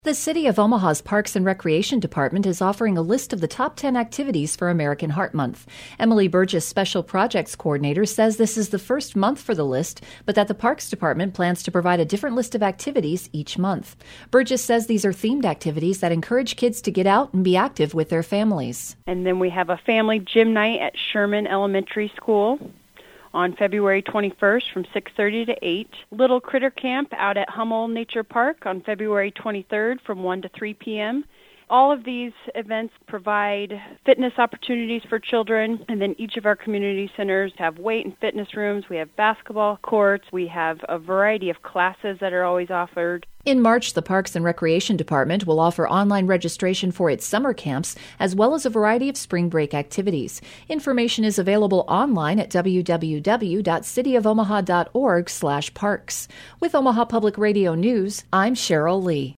The City of Omaha's Parks and Recreation Department is offering a list of the top 10 activities for American Heart Month. Emily Burgess, Special Projects Coordinator, says this is the first month for the list, but that the Parks Department plans to provide a different list of activities each month. Burgess says these are themed activities that encourage kids to get out and be active with their families. And then we have a family gym night at Sherman Elementary School on February 21st from 6:30 to 8. Little Critter Camp out at Hummel Nature Park on February 23rd from 1 to 3 p.m. All of these events provide fitness opportunities for children, and then each of our community centers have weight and fitness rooms. We have basketball courts. We have a variety of classes that are always offered. In March, the Parks and Recreation Department will offer online registration for its summer camps, as well as a variety of spring break activities. Information is available online at www.cityofomaha.org/parks. With Omaha Public Radio News, I'm Cheryl Lee.